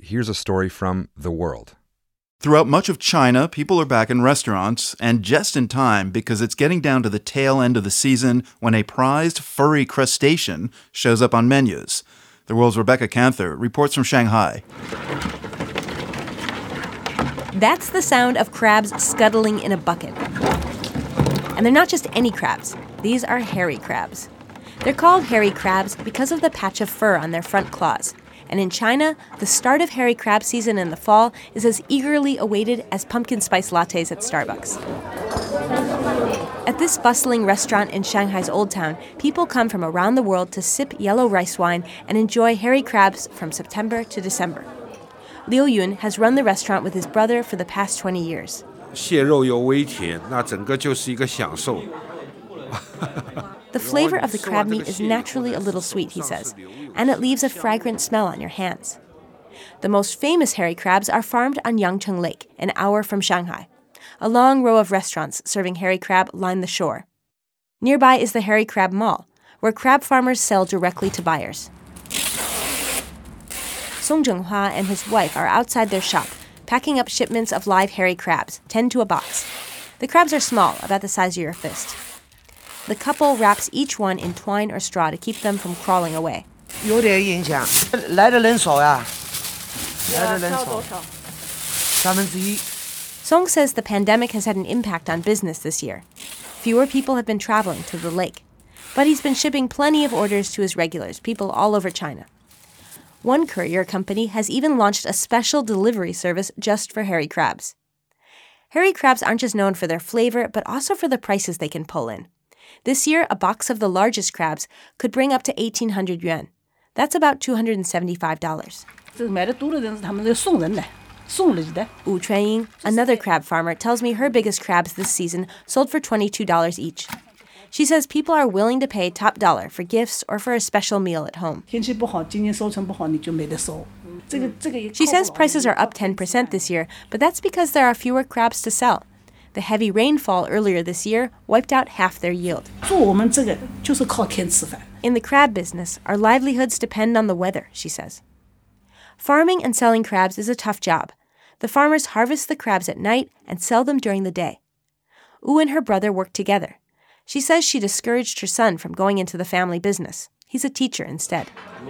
here's a story from The World. Throughout much of China, people are back in restaurants, and just in time because it's getting down to the tail end of the season when a prized furry crustacean shows up on menus. The World's Rebecca Canther reports from Shanghai. That's the sound of crabs scuttling in a bucket. And they're not just any crabs. These are hairy crabs. They're called hairy crabs because of the patch of fur on their front claws. And in China, the start of hairy crab season in the fall is as eagerly awaited as pumpkin spice lattes at Starbucks. At this bustling restaurant in Shanghai's Old Town, people come from around the world to sip yellow rice wine and enjoy hairy crabs from September to December. Liu Yun has run the restaurant with his brother for the past 20 years. 蟹肉又微甜，那整个就是一个享受。 The flavor of the crab meat is naturally a little sweet, he says, and it leaves a fragrant smell on your hands. The most famous hairy crabs are farmed on Yangcheng Lake, an hour from Shanghai. A long row of restaurants serving hairy crab line the shore. Nearby is the Hairy Crab Mall, where crab farmers sell directly to buyers. Song Zhenghua and his wife are outside their shop, packing up shipments of live hairy crabs, 10 to a box. The crabs are small, about the size of your fist. The couple wraps each one in twine or straw to keep them from crawling away. 有点影响，来的人少呀，来的人少，1/3。 Song says the pandemic has had an impact on business this year. Fewer people have been traveling to the lake. But he's been shipping plenty of orders to his regulars, people all over China. One courier company has even launched a special delivery service just for hairy crabs. Hairy crabs aren't just known for their flavor, but also for the prices they can pull in. This year, a box of the largest crabs could bring up to 1,800 yuan. That's about $275. Wu Chuanying, another crab farmer, tells me her biggest crabs this season sold for $22 each. She says people are willing to pay top dollar for gifts or for a special meal at home. She says prices are up 10% this year, but that's because there are fewer crabs to sell. The heavy rainfall earlier this year wiped out half their yield. In the crab business, our livelihoods depend on the weather, she says. Farming and selling crabs is a tough job. The farmers harvest the crabs at night and sell them during the day. Wu and her brother work together. She says she discouraged her son from going into the family business. He's a teacher instead.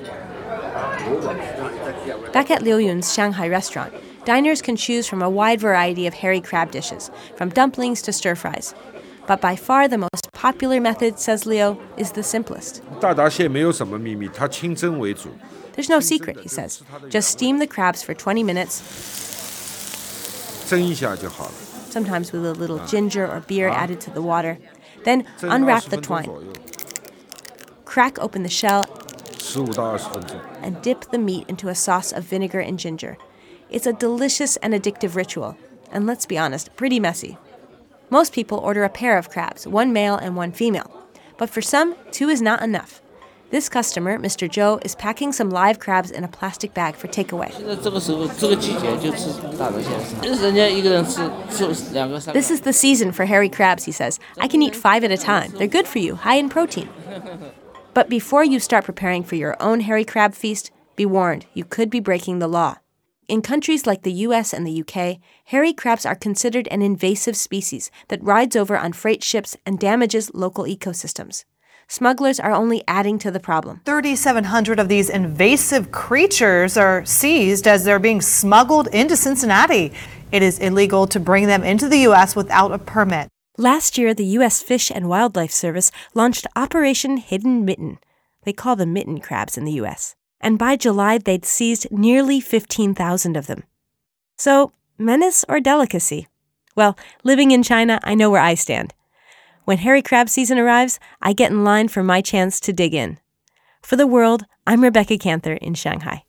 Back at Liu Yun's Shanghai restaurant, diners can choose from a wide variety of hairy crab dishes, from dumplings to stir-fries. But by far the most popular method, says Leo, is the simplest. 大闸蟹没有什么秘密，它清蒸为主。 There's no secret, he says. Just steam the crabs for 20 minutes. 蒸一下就好了。 Sometimes with a little ginger or beer added to the water. Then unwrap the twine. Crack open the shell 15到20分钟。 and dip the meat into a sauce of vinegar and ginger. It's a delicious and addictive ritual. And let's be honest, pretty messy. Most people order a pair of crabs, one male and one female. But for some, 2 is not enough. This customer, Mr. Zhou, is packing some live crabs in a plastic bag for takeaway. This is the season for hairy crabs, he says. I can eat 5 at a time. They're good for you, high in protein. But before you start preparing for your own hairy crab feast, be warned, you could be breaking the law. In countries like the US and the UK, hairy crabs are considered an invasive species that rides over on freight ships and damages local ecosystems. Smugglers are only adding to the problem. 3,700 of these invasive creatures are seized as they're being smuggled into Cincinnati. It is illegal to bring them into the U.S. without a permit. Last year, the U.S. Fish and Wildlife Service launched Operation Hidden Mitten. They call them mitten crabs in the U.S. And by July, they'd seized nearly 15,000 of them. So, menace or delicacy? Well, living in China, I know where I stand. When hairy crab season arrives, I get in line for my chance to dig in. For The World, I'm Rebecca Canther in Shanghai.